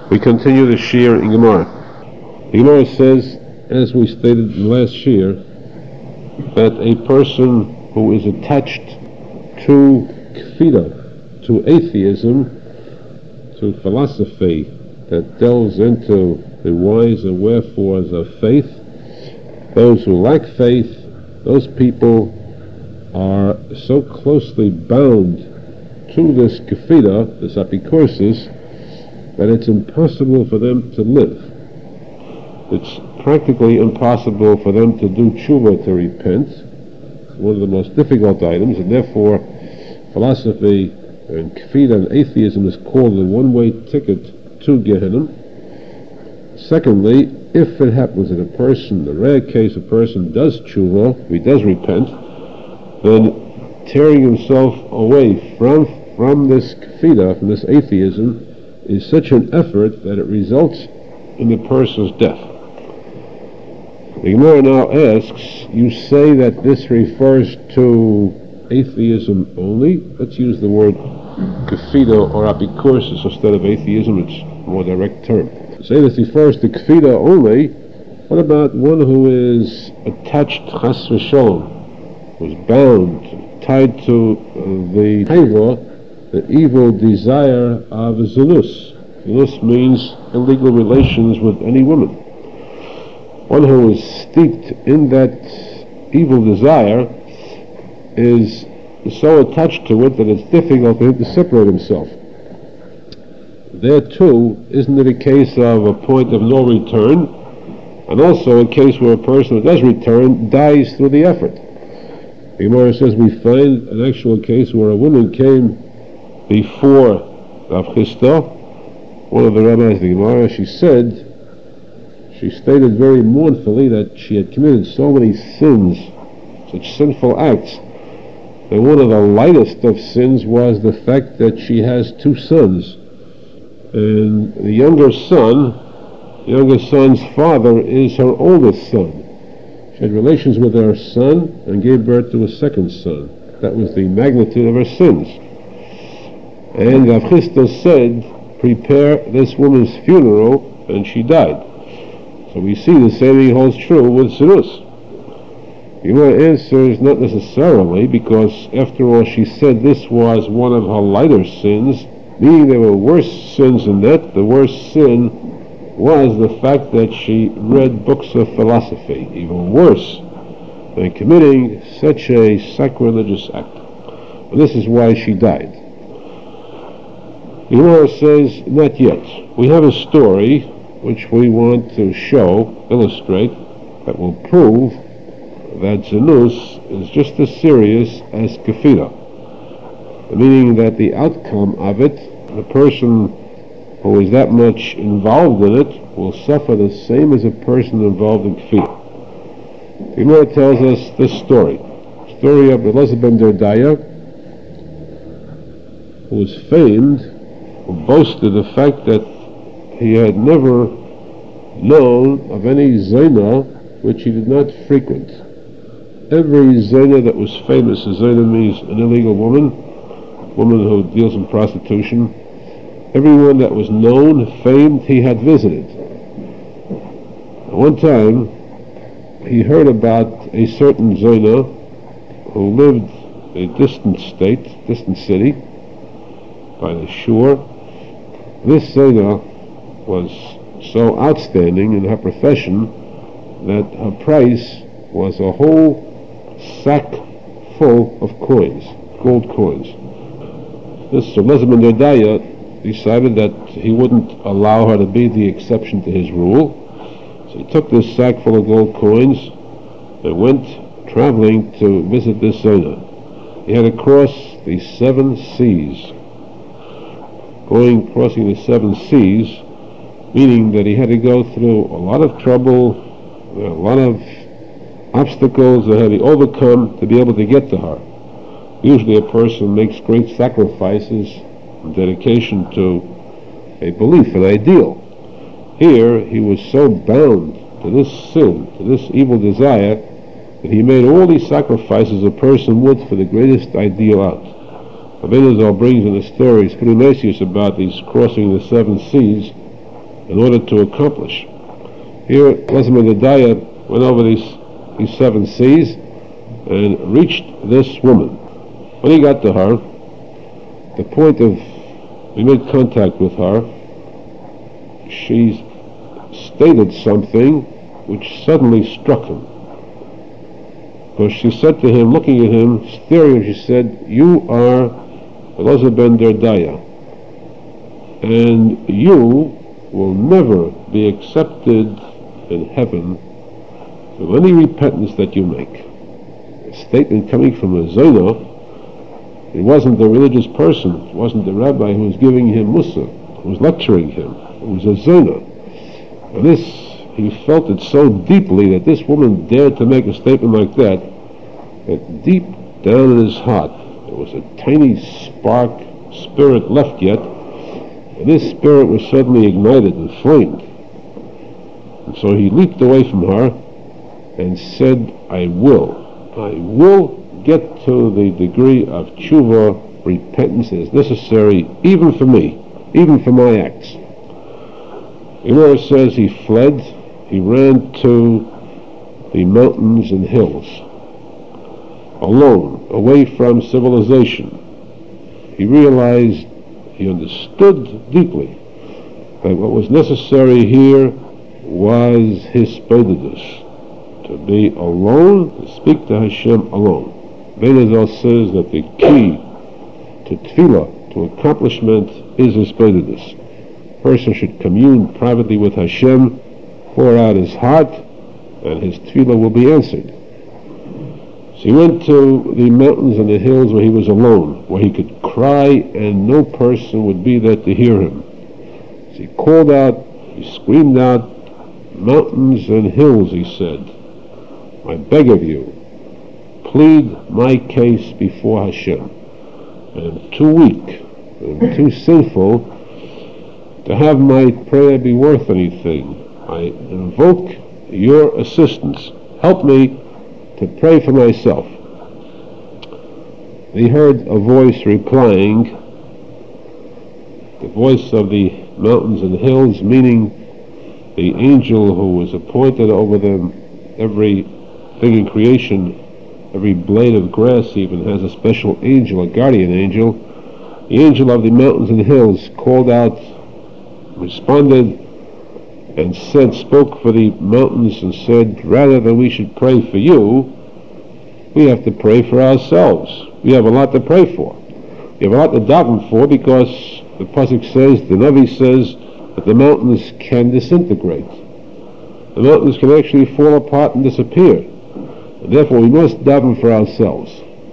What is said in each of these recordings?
We continue the Shir in Gemara. The Gemara says, as we stated in the last Shir, that a person who is attached to kfida, to atheism, to philosophy that delves into the whys and wherefores of faith, those who lack faith, those people are so closely bound to this kfida, this apikorsis, that it's impossible for them to live. It's practically impossible for them to do tshuva, to repent. It's one of the most difficult items, and therefore philosophy and kfida and atheism is called the one-way ticket to Gehenna. Secondly, if it happens that a person, the rare case a person does tshuva, he does repent, then tearing himself away from this kfida, from this atheism, is such an effort that it results in the person's death. The Gemara now asks, you say that this refers to atheism only? Let's use the word kfida or apikorsis instead of atheism, it's a more direct term. Say this refers to kfida only. What about one who is attached, chas v'sholom, who's bound, tied to the taiva, the evil desire of zunus? Zunus means illegal relations with any woman. One who is steeped in that evil desire is so attached to it that it's difficult for him to separate himself. There too, isn't it a case of a point of no return, and also a case where a person who does return dies through the effort? The Gemara says we find an actual case where a woman came before Rav Chisda, one of the rabbis of the Gemara. She stated very mournfully that she had committed so many sins, such sinful acts, that one of the lightest of sins was the fact that she has two sons. And the younger son's father is her oldest son. She had relations with her son and gave birth to a second son. That was the magnitude of her sins. And Rav Chisda said, prepare this woman's funeral, and she died. So we see the same thing holds true with Zerus. Your answer is not necessarily, because after all she said this was one of her lighter sins, meaning there were worse sins than that. The worst sin was the fact that she read books of philosophy, even worse than committing such a sacrilegious act. And this is why she died. The Gemara says, not yet. We have a story which we want to show, illustrate, that will prove that Zanus is just as serious as kafira, meaning that the outcome of it, the person who is that much involved in it will suffer the same as a person involved in kafira. The Gemara tells us this story of Elazar ben Derdaya, who was famed, who boasted the fact that he had never known of any zayna which he did not frequent. Every zayna that was famous, a zayna means an illegal woman who deals in prostitution, everyone that was known, famed, he had visited. One time, he heard about a certain zayna who lived in a distant state, distant city, by the shore. This zayna was so outstanding in her profession that her price was a whole sack full of coins, gold coins. This Elazar ben Derdaya decided that he wouldn't allow her to be the exception to his rule. So he took this sack full of gold coins and went traveling to visit this zayna. He had to cross the 7 seas. Crossing the 7 seas, meaning that he had to go through a lot of trouble, a lot of obstacles that had to be overcome to be able to get to her. Usually a person makes great sacrifices and dedication to a belief, an ideal. Here he was so bound to this sin, to this evil desire, that he made all these sacrifices a person would for the greatest ideal out. Rabbeinu Zal brings in the stories pretty nice about these crossing the 7 seas, in order to accomplish. Here, Elazar ben Yedaya went over these 7 seas and reached this woman. When he got to her, he made contact with her, she stated something which suddenly struck him. Because she said to him, looking at him, staring, she said, "You are Elazar ben Yedaya, and you will never be accepted in heaven with any repentance that you make." A statement coming from a Zona. It wasn't a religious person, it wasn't the rabbi who was giving him Musa, who was lecturing him. It was a Zona. And this, he felt it so deeply that this woman dared to make a statement like that deep down in his heart, there was a tiny spark, spirit left yet, and this spirit was suddenly ignited and flamed. And so he leaped away from her and said, I will get to the degree of tshuva, repentance is necessary, even for me, even for my acts. Gemara says he fled, he ran to the mountains and hills, alone, away from civilization. He realized, he understood deeply that what was necessary here was his hisbodedus, to be alone, to speak to Hashem alone. Benazal says that the key to tefillah, to accomplishment, is hisbodedus. A person should commune privately with Hashem, pour out his heart, and his tefillah will be answered. So he went to the mountains and the hills where he was alone, where he could cry and no person would be there to hear him. So he called out, he screamed out, "Mountains and hills," he said, "I beg of you, plead my case before Hashem. I am too weak, I am too sinful to have my prayer be worth anything. I invoke your assistance. Help me to pray for myself." He heard a voice replying, the voice of the mountains and hills, meaning the angel who was appointed over them. Every thing in creation, every blade of grass even has a special angel, a guardian angel. The angel of the mountains and hills called out, responded, and spoke for the mountains and said, rather than we should pray for you, we have to pray for ourselves. We have a lot to pray for. We have a lot to daven for, because the pasuk says, the Navi says, that the mountains can disintegrate. The mountains can actually fall apart and disappear. And therefore we must daven for ourselves.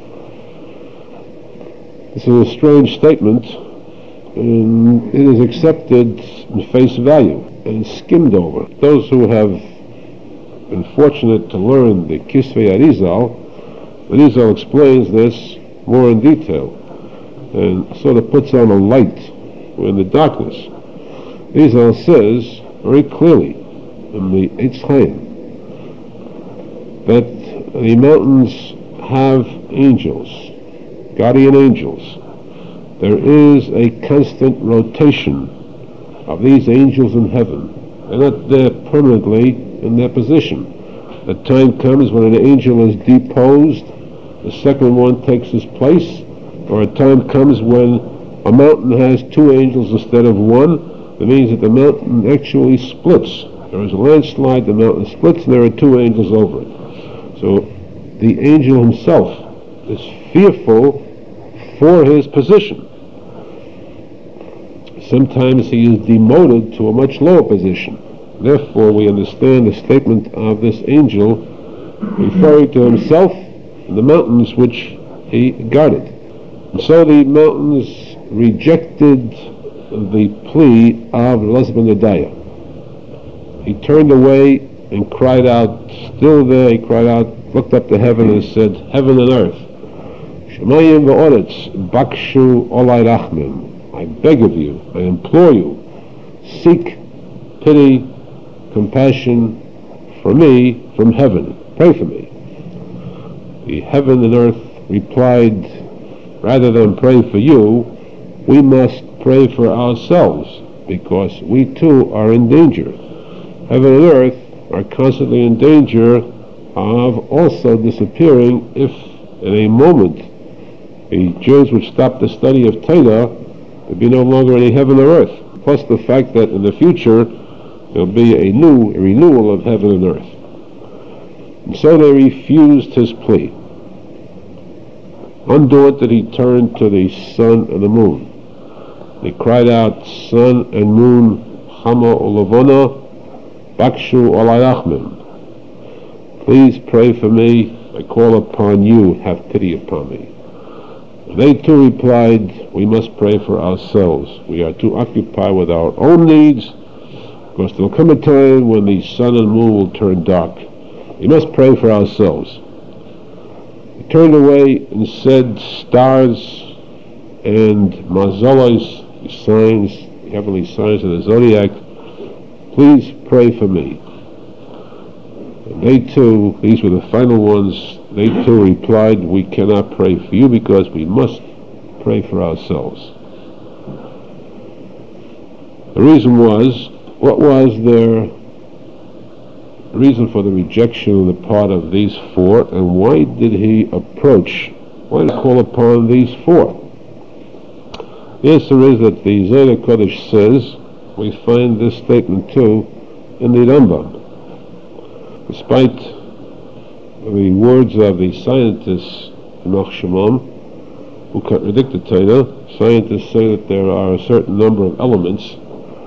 This is a strange statement, and it is accepted in face value and skimmed over. Those who have been fortunate to learn the Kisvei Arizal explains this more in detail and sort of puts on a light in the darkness. Arizal says very clearly in the Eitz Chaim that the mountains have angels, guardian angels. There is a constant rotation of these angels in heaven. They're not there permanently in their position. A time comes when an angel is deposed, the second one takes his place, or a time comes when a mountain has 2 angels instead of 1. That means that the mountain actually splits. There is a landslide, the mountain splits, and there are 2 angels over it. So the angel himself is fearful for his position. Sometimes he is demoted to a much lower position. Therefore, we understand the statement of this angel referring to himself and the mountains which he guarded. And so the mountains rejected the plea of Elazar ben Yedaya. He turned away and cried out, still there he cried out, looked up to heaven and said, "Heaven and earth, Shemayim v'oretz, bakshu olai rachmim. I beg of you, I implore you, seek pity, compassion for me from heaven. Pray for me." The heaven and earth replied, rather than pray for you, we must pray for ourselves. because we too are in danger. Heaven and earth are constantly in danger of also disappearing if in a moment the Jews would stop the study of Torah. There'd be no longer any heaven or earth. Plus the fact that in the future there'll be a renewal of heaven and earth. And so they refused his plea. Undaunted, he turned to the sun and the moon. They cried out, "Sun and moon, Chama u'Lavona, Bakshu alayachmim. Please pray for me. I call upon you. Have pity upon me." They too replied, "We must pray for ourselves. We are too occupied with our own needs, because there will come a time when the sun and moon will turn dark. We must pray for ourselves." He turned away and said, "Stars and mazalos, the signs, the heavenly signs of the zodiac, please pray for me." And they too, these were the final ones, they too replied, "We cannot pray for you because we must pray for ourselves." The reason was, what was their reason for the rejection on the part of these four, and why did he call upon these four? The answer is that the Zohar Kodesh says, we find this statement too in the Rambam. Despite the words of the scientists, Enoch Shimon, who contradict the Torah, scientists say that there are a certain number of elements.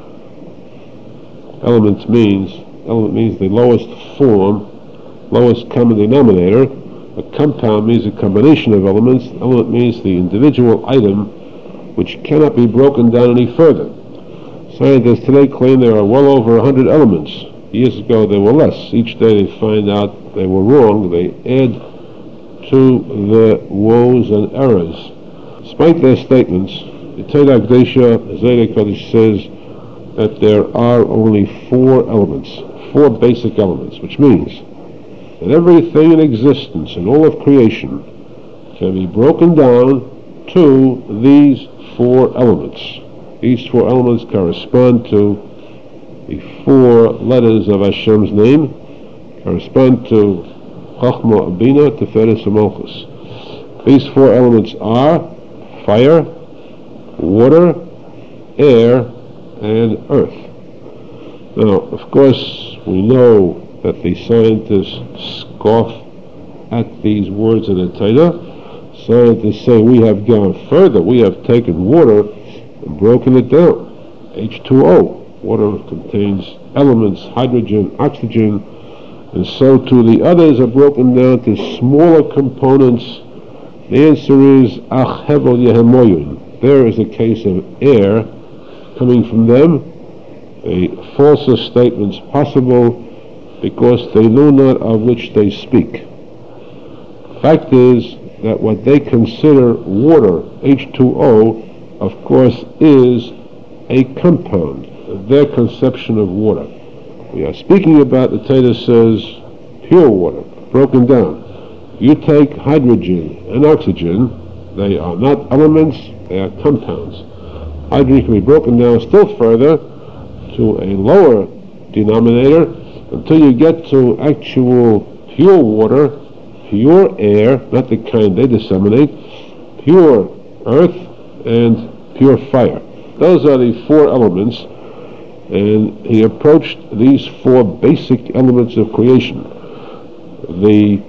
Element means the lowest form, lowest common denominator. A compound means a combination of elements. Element means the individual item which cannot be broken down any further. Scientists today claim there are well over 100 elements. Years ago there were less. Each day they find out they were wrong. They add to the woes and errors. Despite their statements, the Torah Kedusha, the Zohar Kodesh says that there are only four elements, four basic elements, which means that everything in existence and all of creation can be broken down to these four elements. These four elements correspond to the four letters of Hashem's name, correspond to Chachma, Bina, Tiferes, and Malchus. These four elements are fire, water, air, and earth. Now, of course, we know that the scientists scoff at these words in the Torah. Scientists say we have gone further. We have taken water and broken it down. H2O. Water contains elements, hydrogen, oxygen, and so too the others are broken down to smaller components. The answer is Ach Hevel Yehemoyun. There is a case of air coming from them. A falser statements possible because they know not of which they speak. Fact is that what they consider water, H2O, of course is a compound, their conception of water. We are speaking about, the Torah says, pure water, broken down. You take hydrogen and oxygen, they are not elements, they are compounds. Hydrogen can be broken down still further to a lower denominator until you get to actual pure water, pure air, not the kind they disseminate, pure earth, and pure fire. Those are the four elements, and he approached these four basic elements of creation. The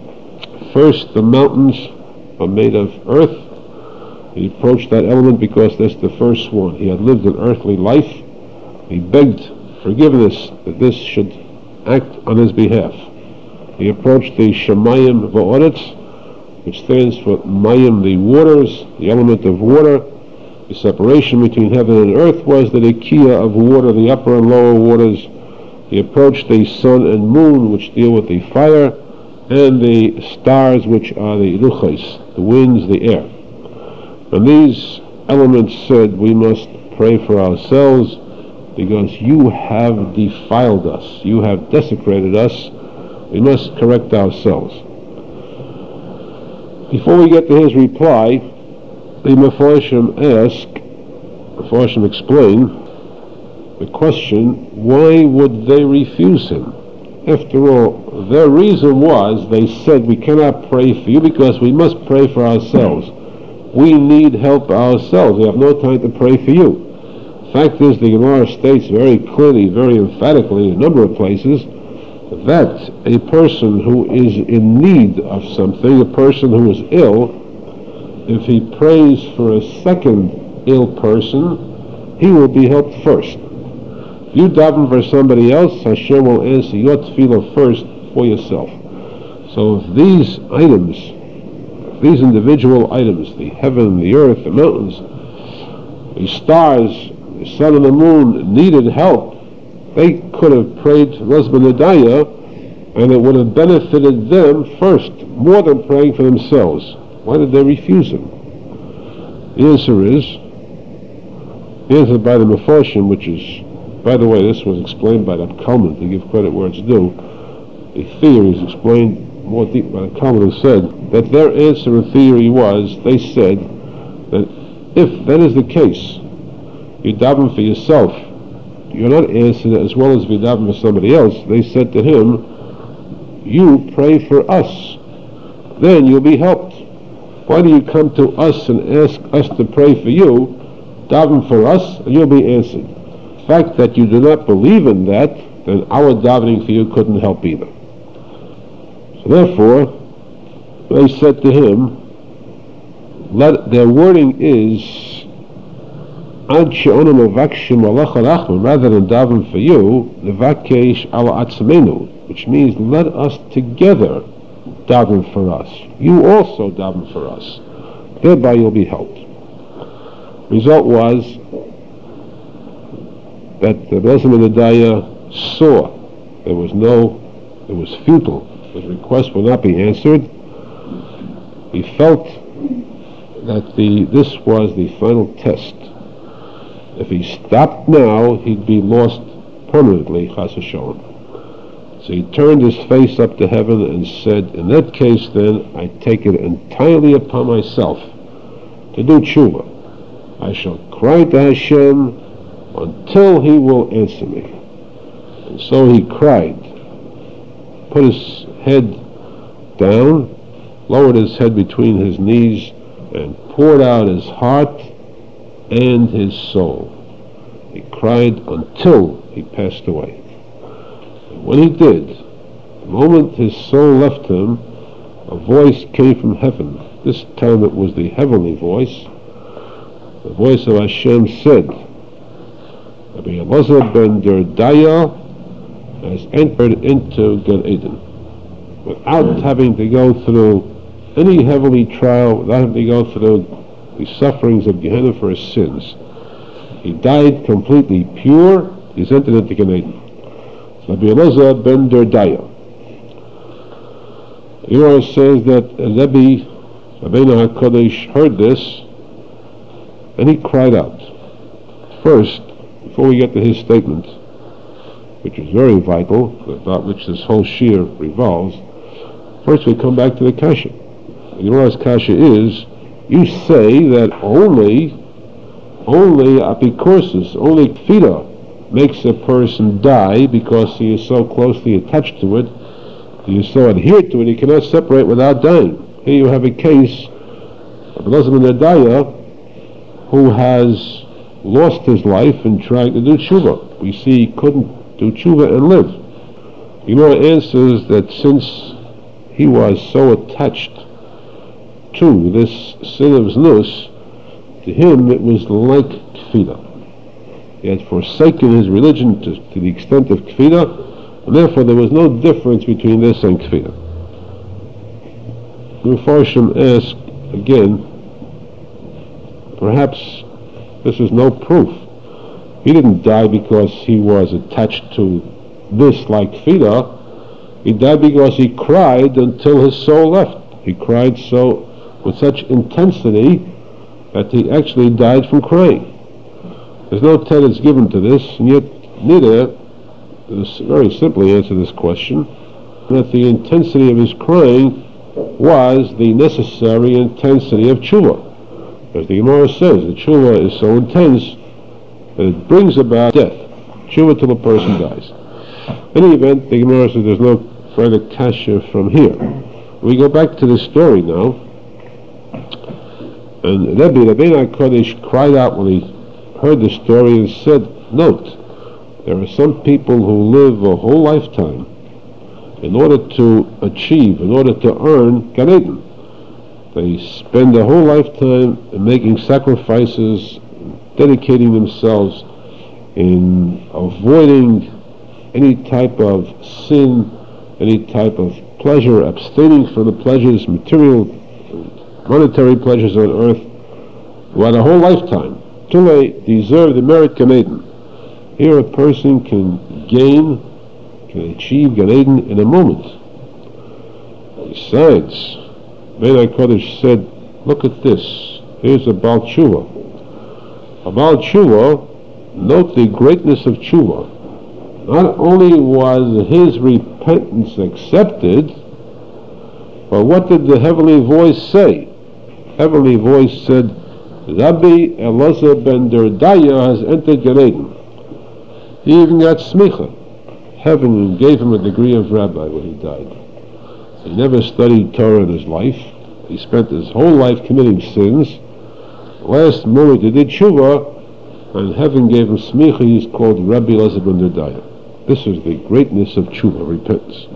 mountains are made of earth. He approached that element because that's the first one. He had lived an earthly life. He begged forgiveness that this should act on his behalf. He approached the Shemayim Va'oretz, which stands for Mayim, the waters, the element of water. The separation between heaven and earth was the Nikiya of water, the upper and lower waters. He approached the sun and moon, which deal with the fire, and the stars, which are the Luchos, the winds, the air. And these elements said, we must pray for ourselves because you have defiled us, you have desecrated us, we must correct ourselves. Before we get to his reply, the Mefarshim explain the question, why would they refuse him? After all, their reason was, they said, we cannot pray for you because we must pray for ourselves. We need help ourselves. We have no time to pray for you. Fact is, the Gemara states very clearly, very emphatically, in a number of places, that a person who is in need of something, a person who is ill, if he prays for a second ill person, he will be helped first. If you daven for somebody else, Hashem will answer your tefillah first for yourself. So if these items, these individual items, the heaven, the earth, the mountains, the stars, the sun and the moon, needed help, they could have prayed Rasbanadaya, and it would have benefited them first, more than praying for themselves. Why did they refuse him? The answer is, by the Mefarshim, which is, by the way, this was explained by the Kalman, to give credit where it's due. The theory is explained more deep by the Kalman, who said that their answer and theory was, they said that if that is the case, you daven for yourself, you're not answered as well as if you daven for somebody else. They said to him, you pray for us, then you'll be helped. Why do you come to us and ask us to pray for you? Daven for us and you'll be answered. The fact that you do not believe in that, then our davening for you couldn't help either. So therefore, they said to him, their wording is, rather than daven for you, levakesh ala atzmenu, which means let us together daven for us. You also daven for us. Thereby you'll be helped. Result was that the Rasbanadaya saw it was futile. His request will not be answered. He felt that this was the final test. If he stopped now, he'd be lost permanently, chas v'sholom. So he turned his face up to heaven and said, in that case then, I take it entirely upon myself to do tshuva. I shall cry to Hashem until he will answer me. And so he cried, put his head down, lowered his head between his knees, and poured out his heart and his soul. He cried until he passed away. And when he did, the moment his soul left him, a voice came from heaven. This time it was the heavenly voice. The voice of Hashem said, Rabbi Elazar ben Derdaya has entered into Gan Eden without having to go through any heavenly trial, without having to go through the sufferings of Gehenna for his sins. He died completely pure. He's entered into Gan Eden. Rabbi Elazar ben Derdaya. Yora says that Rabbeinu HaKadosh heard this and he cried out. First, before we get to his statement, which is very vital, about which this whole shir revolves, first we come back to the kasha. The Gemara's kasha is, you say that only apikorsis, only kfida makes a person die because he is so closely attached to it, he is so adhered to it, he cannot separate without dying. Here you have a case of Rasbanadaya who has lost his life in trying to do tshuva. We see he couldn't do tshuva and live. The Gemara answers that since he was so attached to this sin of znus, to him it was like kfida. He had forsaken his religion to the extent of kfida, and therefore there was no difference between this and kfida. Mefarshim ask again, perhaps this is no proof. He didn't die because he was attached to this like kfida. He died because he cried until his soul left. He cried so with such intensity that he actually died from crying. There's no tenets given to this, and yet Nida very simply answer this question, that the intensity of his crying was the necessary intensity of tshuva. As the Gemara says, the tshuva is so intense that it brings about death. tshuva till a person dies. In any event, the Gemara says there's no further kasha from here. We go back to the story now. And Rabbeinu HaKodesh cried out when he heard the story and said, note, there are some people who live a whole lifetime in order to achieve, in order to earn Gan Eden. They spend their whole lifetime in making sacrifices, dedicating themselves in avoiding any type of sin, any type of pleasure, abstaining from the pleasures, material, monetary pleasures on earth, throughout a whole lifetime, till they deserve the merit Gan Eden. Here a person can gain, can achieve Gan Eden in a moment. Besides, Rabbeinu HaKodesh said, look at this, here's a Baal Tshuva. A Baal Tshuva, note the greatness of Tshuva. Not only was his repentance accepted, but what did the heavenly voice say? Heavenly voice said, Rabbi Elazar ben Derdaya has entered Gan Eden. He even got smicha. Heaven gave him a degree of rabbi when he died. He never studied Torah in his life. He spent his whole life committing sins. Last moment he did tshuva, and heaven gave him smicha. He's called Rabbi Elazar ben Derdaya. This is the greatness of tshuva, repentance.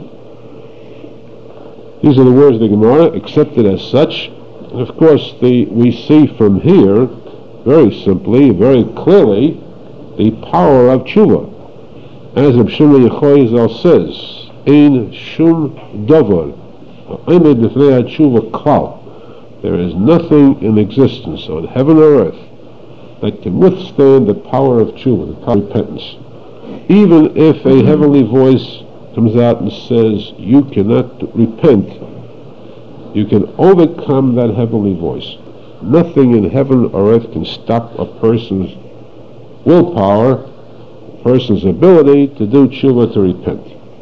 These are the words of the Gemara, accepted as such. And of course, we see from here, very simply, very clearly, the power of tshuva. As Reb Shimon Yochai says, Ein shum davar ha'omed b'fnei tshuva klal. There is nothing in existence on heaven or earth that can withstand the power of tshuva, the power of repentance. Even if a heavenly voice comes out and says, you cannot repent, you can overcome that heavenly voice. Nothing in heaven or earth can stop a person's willpower, a person's ability to do tshuva, to repent.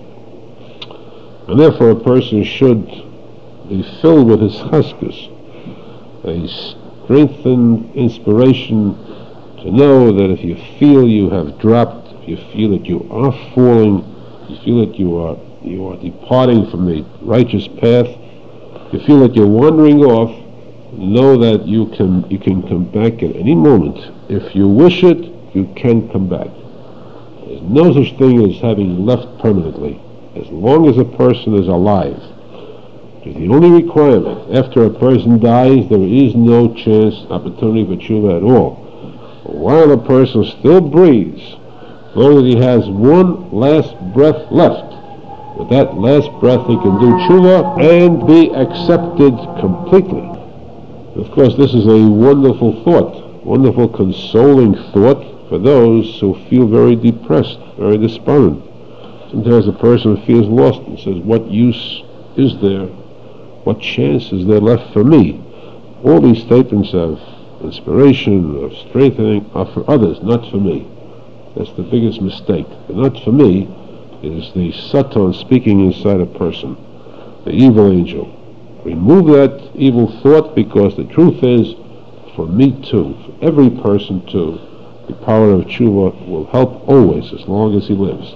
And therefore a person should be filled with his chaskas, a strengthened inspiration to know that if you feel you have dropped, if you feel that you are falling, you feel that you are departing from the righteous path, you feel that you're wandering off, know that you can come back at any moment. If you wish it, you can come back. There's no such thing as having left permanently. As long as a person is alive, it's the only requirement. After a person dies, there is no chance, opportunity for tshuva at all. But while a person still breathes, as long as he has one last breath left, with that last breath he can do tshuva and be accepted completely. Of course, this is a wonderful thought, wonderful consoling thought for those who feel very depressed, very despondent. Sometimes a person feels lost and says, what use is there? What chance is there left for me? All these statements of inspiration, of strengthening, are for others, not for me. That's the biggest mistake. The not for me is the Satan speaking inside a person, the evil angel. Remove that evil thought, because the truth is, for me too, for every person too, the power of tshuva will help always, as long as he lives.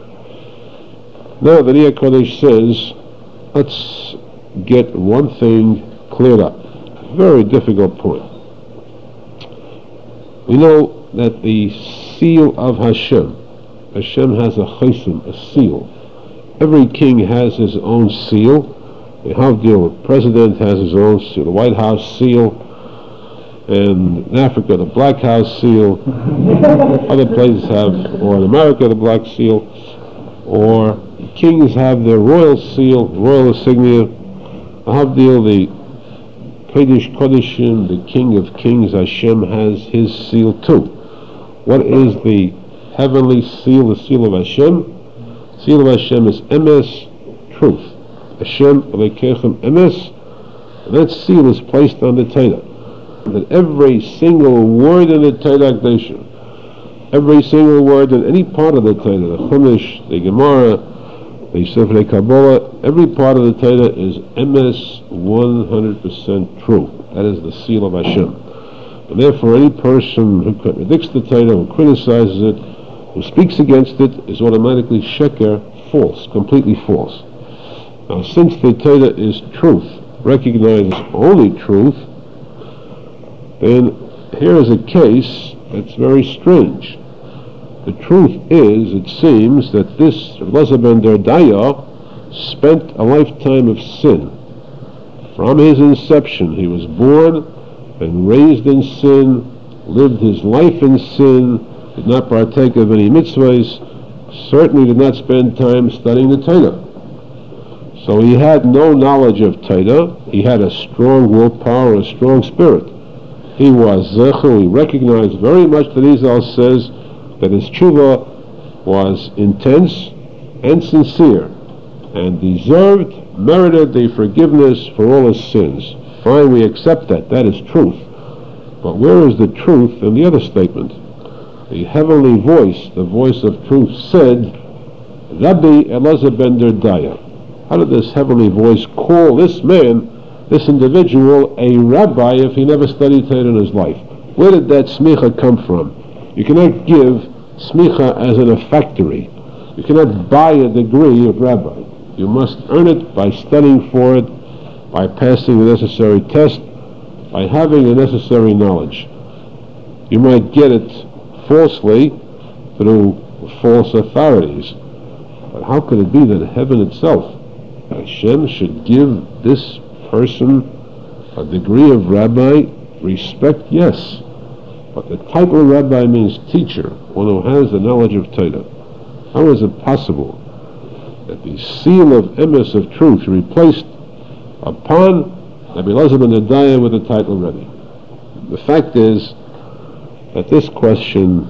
Now the Ria Kodesh says, let's get one thing cleared up. A very difficult point. We know that the seal of Hashem has a chesem, a seal. Every king has his own seal. The Havdil, the president has his own seal, the White House seal, and in Africa the Black House seal, other places have, or in America the Black seal, or kings have their royal seal, royal insignia. The Havdil, the Kodesh Kodeshim, the King of Kings, Hashem has his seal too. What is the heavenly seal, the seal of Hashem? The seal of Hashem is emes, truth. Hashem Elekechem emes. That seal is placed on the Torah. That every single word in the Torah Kedusha, every single word in any part of the Torah, the Chumash, the Gemara, the Sefer Kabbalah, every part of the Torah is emes, 100% true. That is the seal of Hashem. And therefore any person who contradicts the Torah, who criticizes it, who speaks against it is automatically sheker, false, completely false. Now, since the Torah is truth, recognizes only truth, then here is a case that's very strange. The truth is, it seems, that this Elazar ben Dardaya spent a lifetime of sin. From his inception, he was born and raised in sin, lived his life in sin, did not partake of any mitzvahs, certainly did not spend time studying the Torah. So he had no knowledge of Torah. He had a strong willpower, a strong spirit. He was zecher. He recognized very much that Izal says that his tshuva was intense and sincere and merited the forgiveness for all his sins. Fine, we accept that. That is truth. But where is the truth in the other statement? The heavenly voice, the voice of truth, said, Rabbi Elazar ben Dardaya. How did this heavenly voice call this man, this individual, a rabbi if he never studied Torah in his life? Where did that smicha come from? You cannot give smicha as in a factory. You cannot buy a degree of rabbi. You must earn it by studying for it, by passing the necessary test, by having the necessary knowledge. You might get it falsely through false authorities. But how could it be that heaven itself, Hashem, should give this person a degree of rabbi? Respect, yes. But the title of rabbi means teacher, one who has the knowledge of Torah. How is it possible that the seal of emes of truth replaced upon Rabbi Elazar ben Dardaya with the title Rebbe? The fact is that this question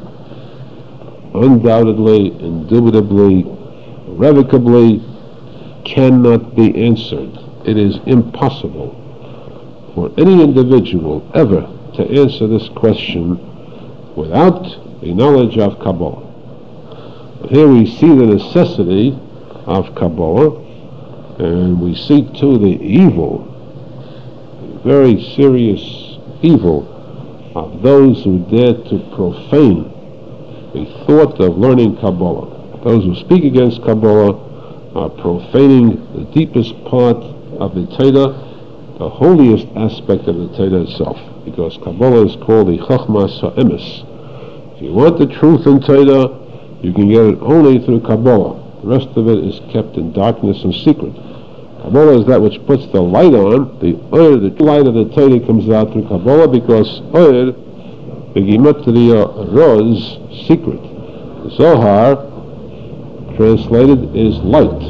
undoubtedly, indubitably, irrevocably cannot be answered. It is impossible for any individual ever to answer this question without the knowledge of Kabbalah. But here we see the necessity of Kabbalah, and we see too the evil, the very serious evil of those who dare to profane the thought of learning Kabbalah. Those who speak against Kabbalah are profaning the deepest part of the Torah, the holiest aspect of the Torah itself, because Kabbalah is called the Chachmas HaEmes. If you want the truth in Torah, you can get it only through Kabbalah. The rest of it is kept in darkness and secret. Kabbalah is that which puts the light on. The oir, the light of the Torah comes out through Kabbalah, because oir, the Gematria Roz, secret. The Zohar, translated, is light.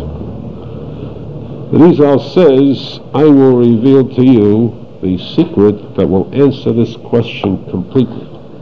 The Rizal says, I will reveal to you the secret that will answer this question completely.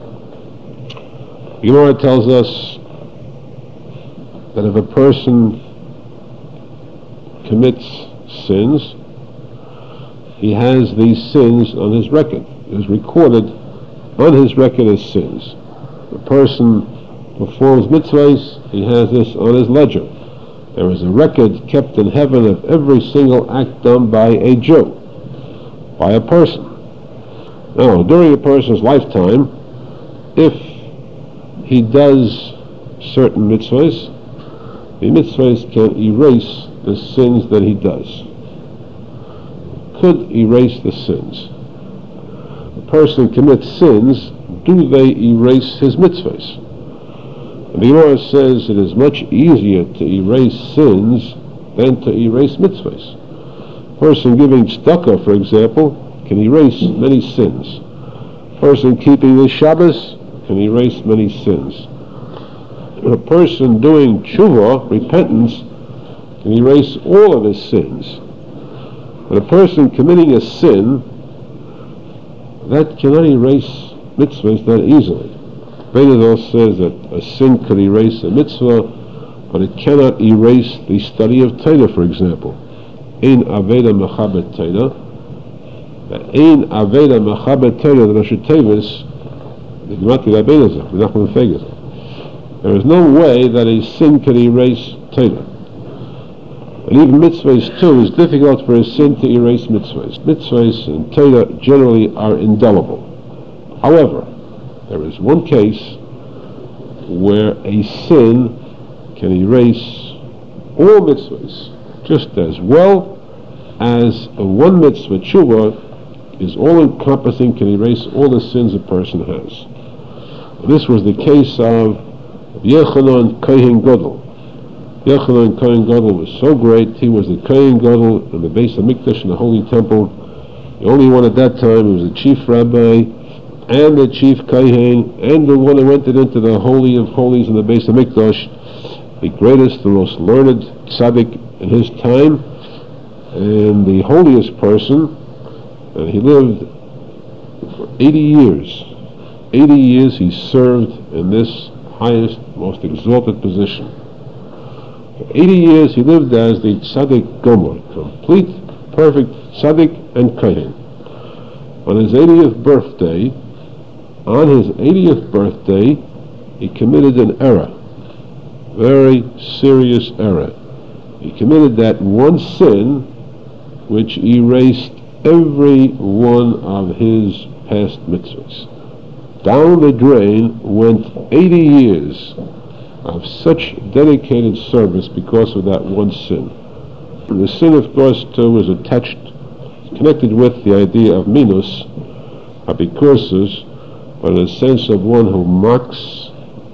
The Gemara tells us that if a person commits sins, he has these sins on his record. It is recorded on his record as sins. The person performs mitzvahs, he has this on his ledger. There is a record kept in heaven of every single act done by a Jew, by a person. Now, during a person's lifetime, if he does certain mitzvahs, the mitzvahs can erase the sins that he does. Could erase the sins. A person commits sins, do they erase his mitzvahs? And the Gemara says it is much easier to erase sins than to erase mitzvahs. A person giving tzedakah, for example, can erase many sins. A person keeping the Shabbos can erase many sins. A person doing tshuva, repentance, can erase all of his sins. But a person committing a sin, that cannot erase mitzvahs that easily. Beidazal says that a sin could erase a mitzvah, but it cannot erase the study of Torah, for example. Ein aveda mechabet Torah. Ein aveda mechabet Torah, the Rosh Tevis, the Gematria Beidazal, the Nachman Feges. There is no way that a sin can erase Torah. And even mitzvahs too, is difficult for a sin to erase mitzvahs. Mitzvahs and Torah generally are indelible. However, there is one case where a sin can erase all mitzvahs, just as well as a one mitzvah tshuva is all-encompassing, can erase all the sins a person has. This was the case of Yochanan Kohen Gadol. Yochanan Kohen Gadol was so great. He was the Kohen Gadol in the Beis HaMikdash in the Holy Temple. The only one at that time. He was the chief rabbi and the chief Kohen and the one who entered into the Holy of Holies in the Beis HaMikdash, the greatest, the most learned tzaddik in his time, and the holiest person. And he lived for 80 years. 80 years he served in this highest, most exalted position. For 80 years he lived as the tzaddik gomer, complete, perfect tzaddik and kohen. On his 80th birthday, he committed an error, very serious error. He committed that one sin which erased every one of his past mitzvahs. Down the drain went 80 years of such dedicated service because of that one sin. And the sin, of course, too, was connected with the idea of minus, apikursus, but in the sense of one who mocks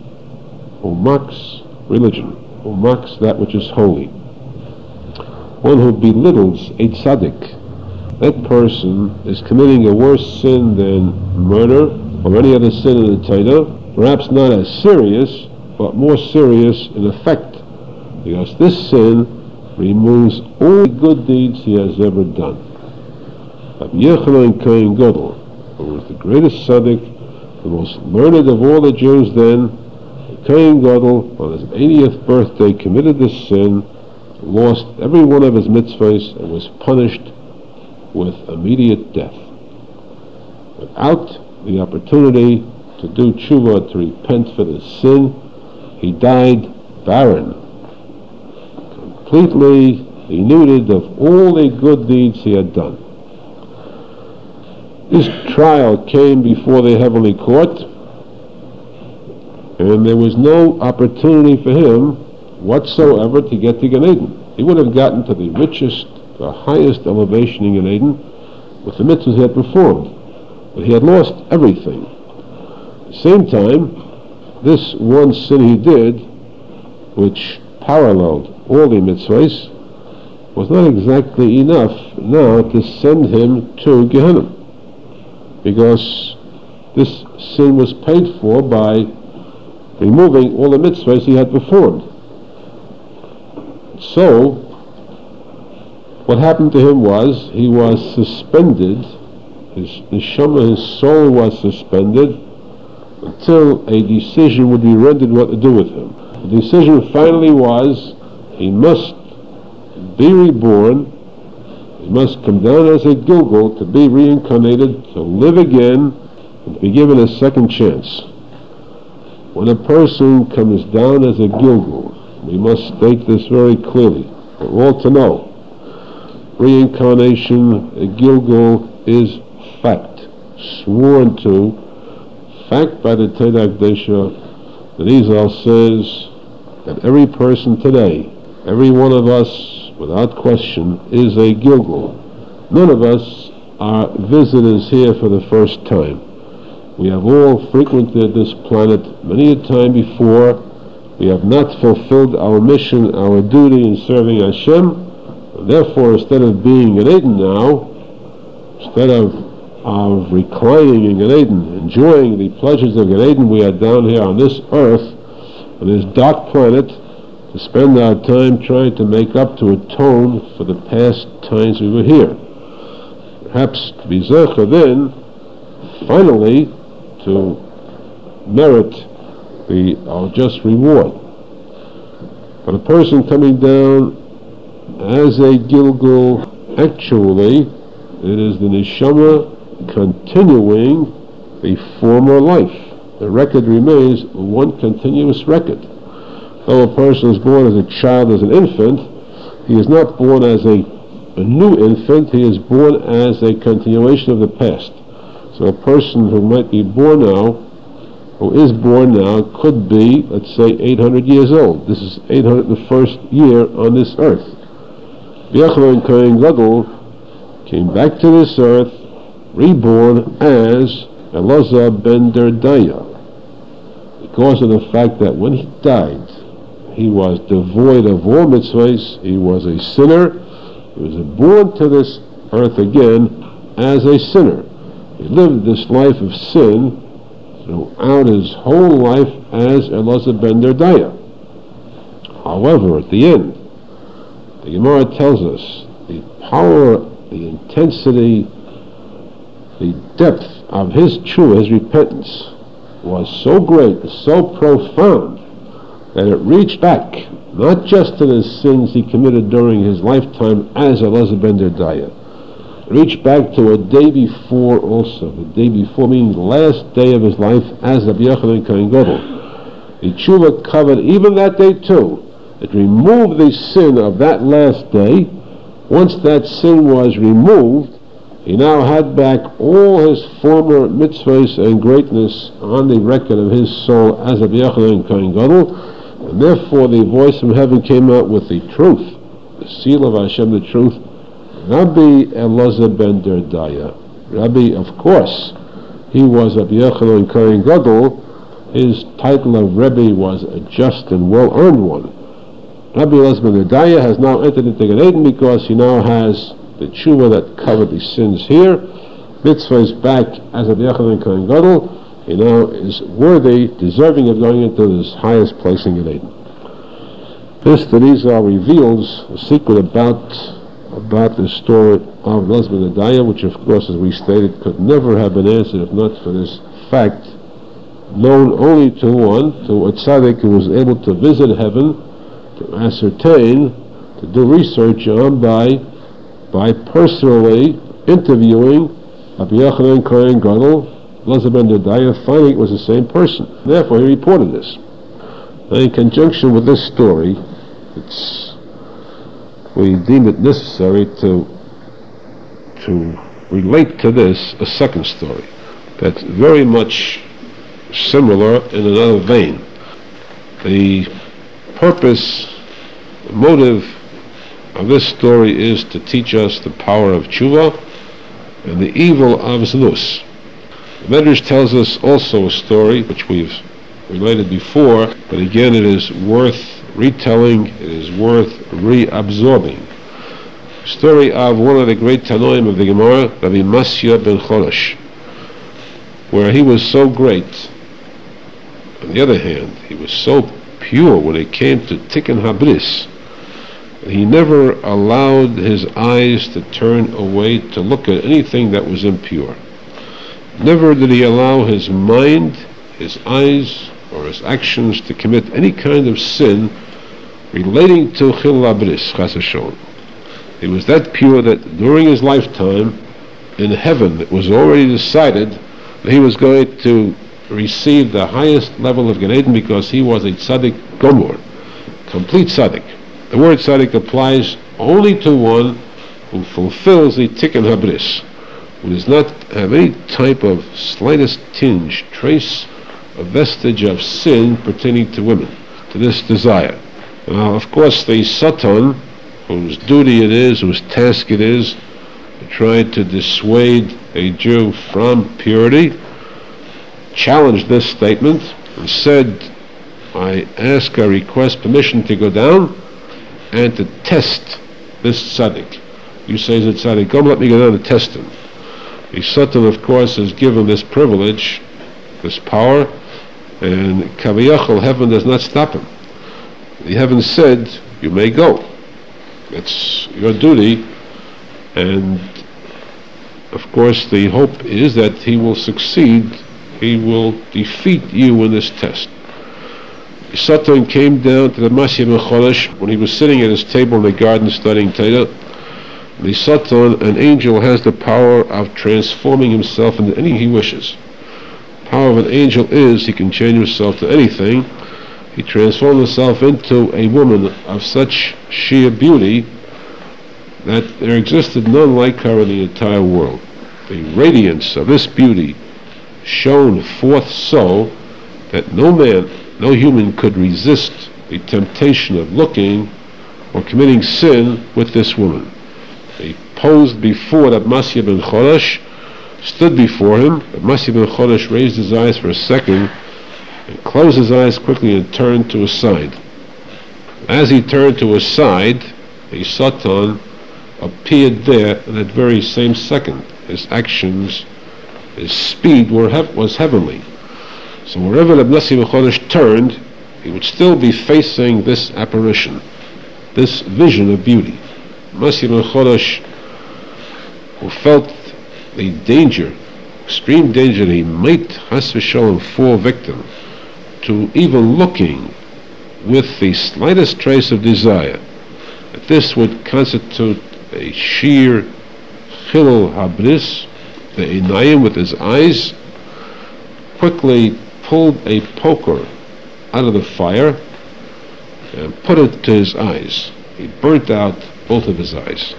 religion, who mocks that which is holy. One who belittles a tzaddik. That person is committing a worse sin than murder or any other sin in the Torah, perhaps not as serious, but more serious in effect, because this sin removes all the good deeds he has ever done. Rabbi Yochanan Kohen Gadol, who was the greatest tzaddik, the most learned of all the Jews then, Kohen Gadol, on his 80th birthday, committed this sin, lost every one of his mitzvahs, and was punished with immediate death. Without the opportunity to do tshuva, to repent for the sin, he died barren, completely denuded of all the good deeds he had done. This trial came before the heavenly court, and there was no opportunity for him whatsoever to get to Gan Eden. He would have gotten to the richest, the highest elevation in Gan Eden with the mitzvahs he had performed, but he had lost everything. At the same time, this one sin he did, which paralleled all the mitzvahs, was not exactly enough now to send him to Gehenna, because this sin was paid for by removing all the mitzvahs he had performed. So, what happened to him was, he was suspended, his neshama, his soul was suspended, until a decision would be rendered what to do with him. The decision finally was, he must be reborn, he must come down as a Gilgal to be reincarnated, to live again, and to be given a second chance. When a person comes down as a Gilgal, we must state this very clearly for all to know. Reincarnation, a Gilgal, is fact, sworn to, fact by the Torah Kedusha. The Rizal says that every person today, every one of us, without question, is a Gilgal. None of us are visitors here for the first time. We have all frequented this planet many a time before. We have not fulfilled our mission, our duty in serving Hashem. And therefore, instead of being in Eden now, instead of reclining in Gan Eden, enjoying the pleasures of Gan Eden, we are down here on this earth, on this dark planet, to spend our time trying to make up, to atone for the past times we were here. Perhaps to be zecher then, finally, to merit our just reward. But a person coming down as a Gilgal, actually, it is the neshama continuing the former life. The record remains one continuous record. Though a person is born as a child, as an infant, he is not born as a new infant, he is born as a continuation of the past. So a person who might be born now who is born now could be, let's say, 800 years old. This is 801st year on this earth. Yochanan Kohen Gadol came back to this earth, reborn as Elazar ben Derdaya, because of the fact that when he died, he was devoid of all mitzvahs, he was a sinner, he was born to this earth again as a sinner. He lived this life of sin throughout his whole life as Elazar ben Derdaya. However, at the end, the Gemara tells us the power, the intensity, the depth of his true, his repentance was so great, so profound, that it reached back, not just to the sins he committed during his lifetime as Elazar ben Derdaya. It reached back to a day before also, the day before, meaning the last day of his life as Rabbi Yochanan Kohen Gadol. The tshuva covered even that day too. It removed the sin of that last day. Once that sin was removed, he now had back all his former mitzvahs and greatness on the record of his soul as Rabbi Yochanan Kohen Gadol, and therefore the voice from heaven came out with the truth, the seal of Hashem, the truth. Rabbi Elazar ben Derdaya. Rabbi, of course, he was Rabbi Yochanan Kohen Gadol. His title of Rebbe was a just and well-earned one. Rabbi Elazar ben Derdaya has now entered into Gan Eden because he now has the tshuva that covered the sins here. Mitzvah is back as Rabbi Yochanan Kohen Gadol. He now is worthy, deserving of going into this highest place in Gan Eden. This, the Rizal reveals a secret about the story of Elazar ben Derdaya, which of course, as we stated, could never have been answered if not for this fact, known only to a tzaddik who was able to visit heaven, to ascertain, to do research on by personally interviewing Rabbi Yochanan Kohen Gadol, Elazar ben Derdaya, finding it was the same person. Therefore, he reported this. Now, in conjunction with this story, we deem it necessary to relate to this a second story that's very much similar in another vein. The purpose, the motive of this story is to teach us the power of tshuva and the evil of znus. The Medrash tells us also a story which we've related before, but again it is worth retelling, it is worth reabsorbing. Story of one of the great Tanoim of the Gemara, Rabbi Masya ben Choresh, where he was so great. On the other hand, he was so pure when it came to Tikkun Habris. He never allowed his eyes to turn away to look at anything that was impure. Never did he allow his mind, his eyes, or his actions to commit any kind of sin relating to Chil Habris, Chas v'Shalom. He was that pure that during his lifetime in heaven it was already decided that he was going to receive the highest level of Gan Eden because he was a tzaddik gomor, complete tzaddik. The word tzaddik applies only to one who fulfills the Tikkun Habris, who does not have any type of slightest tinge, trace, a vestige of sin pertaining to women, to this desire. Now, of course, the Satan, whose duty it is, whose task it is, to try to dissuade a Jew from purity, challenged this statement and said, I request permission to go down and to test this tzaddik. You say he's a tzaddik, come let me go down and test him. The Satan, of course, is given this privilege, this power, and Kaviyachal, heaven does not stop him. The heaven said, you may go. It's your duty, and of course the hope is that he will succeed, he will defeat you in this test. Satan came down to the Masya ben Choresh when he was sitting at his table in the garden studying Torah. The Satan, an angel, has the power of transforming himself into anything he wishes. The power of an angel is he can change himself to anything. He transformed himself into a woman of such sheer beauty that there existed none like her in the entire world. The radiance of this beauty shone forth so that no man, no human could resist the temptation of looking or committing sin with this woman. He posed before Reb Masya ben Chodesh, stood before him. Reb Masya ben Chodesh raised his eyes for a second and closed his eyes quickly and turned to his side. As he turned to his side, a Satan appeared there in that very same second. His actions, his speed was heavenly. So wherever Reb Masya ben Chodesh turned, he would still be facing this apparition, this vision of beauty. Masya ben Chodesh, who felt the danger, extreme danger that he might, chas v'shalom, fall victim to even looking with the slightest trace of desire, that this would constitute a sheer chilul habris, the einayim with his eyes, quickly pulled a poker out of the fire and put it to his eyes. He burnt out both of his eyes.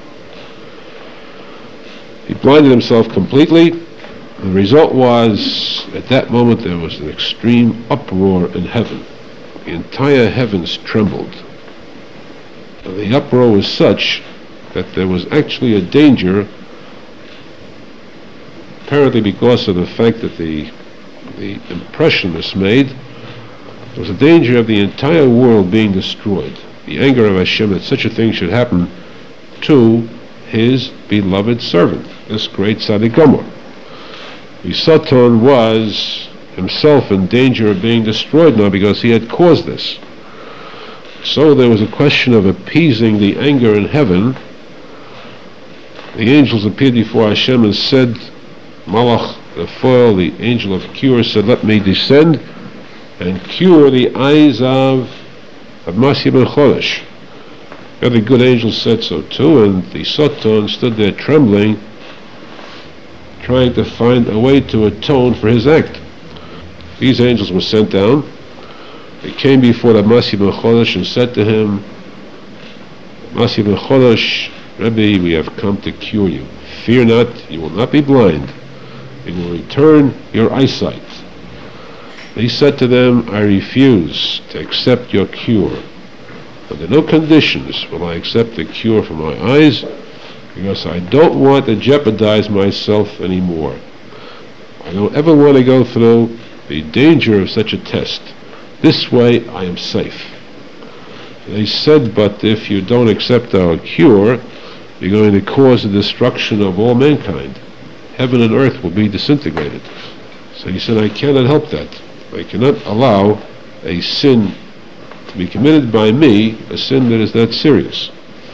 He blinded himself completely. The result was, at that moment, there was an extreme uproar in heaven. The entire heavens trembled. And the uproar was such that there was actually a danger, apparently because of the fact that the impression was made, there was a danger of the entire world being destroyed. The anger of Hashem that such a thing should happen to his beloved servant, this great Tzaddik Gomer. The Satan was himself in danger of being destroyed now because he had caused this. So there was a question of appeasing the anger in heaven. The angels appeared before Hashem and said, Malach, the foil, the angel of cure, said, let me descend and cure the eyes of Masya ben Chodesh. The other good angel said so too, and the Satan stood there trembling, trying to find a way to atone for his act. These angels were sent down. They came before the Masya ben Chodesh and said to him, Masya ben Chodesh, Rebbe, we have come to cure you. Fear not, you will not be blind. We will return your eyesight. He said to them, I refuse to accept your cure. Under no conditions will I accept the cure for my eyes, because I don't want to jeopardize myself anymore. I don't ever want to go through the danger of such a test. This way I am safe. They said, but if you don't accept our cure, you're going to cause the destruction of all mankind. Heaven and earth will be disintegrated. So he said, I cannot help that. I cannot allow a sin to be committed by me, a sin that is that serious.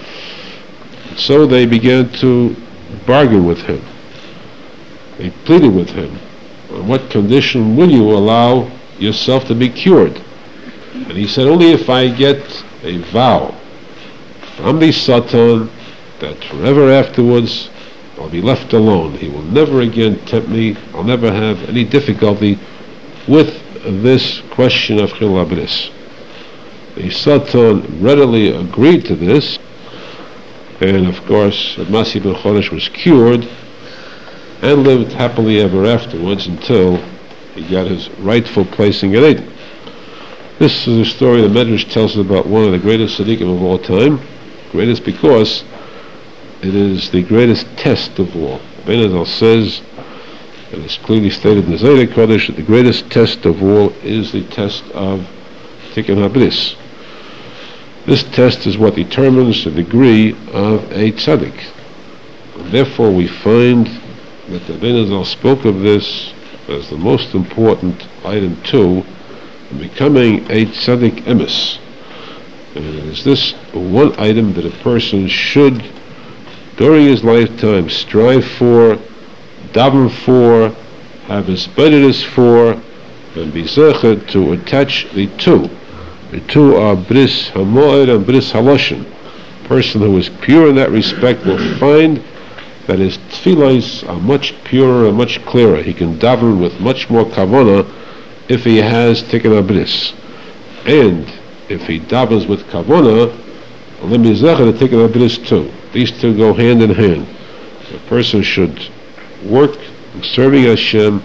And so they began to bargain with him. They pleaded with him, on what condition will you allow yourself to be cured? And he said, only if I get a vow from the Satan that forever afterwards I'll be left alone. He will never again tempt me. I'll never have any difficulty with this question of chilul habris. The Satan readily agreed to this, and of course Masya ben Chodesh was cured and lived happily ever afterwards until he got his rightful place in Gan Eden. This is a story the Medrash tells us about one of the greatest tzaddikim of all time, greatest because it is the greatest test of all. Ben Azal says, and it's clearly stated in the Zohar Kodesh, that the greatest test of all is the test of Tikkun HaBris. This test is what determines the degree of a tzaddik. And therefore we find that the Ben Azal spoke of this as the most important item too, in becoming a tzaddik emes. And it is this one item that a person should, during his lifetime, strive for, daven for, have his prejudice for, and be zeichet to attach the two. The two are bris hamoed and bris haloshin. A person who is pure in that respect will find that his tefillahs are much purer and much clearer. He can daven with much more kavanah if he has tikkun habris. And if he davens with kavanah, let me zeichet to tikkun habris too. These two go hand in hand. A person should work in serving Hashem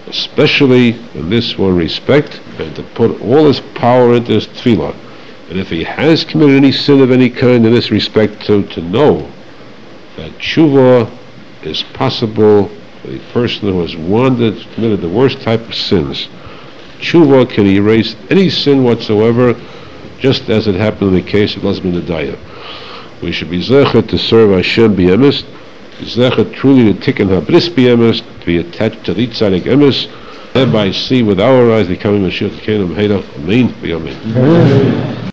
especially in this one respect, and to put all his power into his tefillah. And if he has committed any sin of any kind in this respect, to know that tshuva is possible for the person who has wandered, committed the worst type of sins. Tshuva can erase any sin whatsoever, just as it happened in the case of Elazar ben Adaya. We should be zecher to serve Hashem b'emes, be zecher truly to tikkun habris b'emes, to be attached to the tzaddik emes, thereby see with our eyes the coming Mashiach Kingdom. Amen. Amen.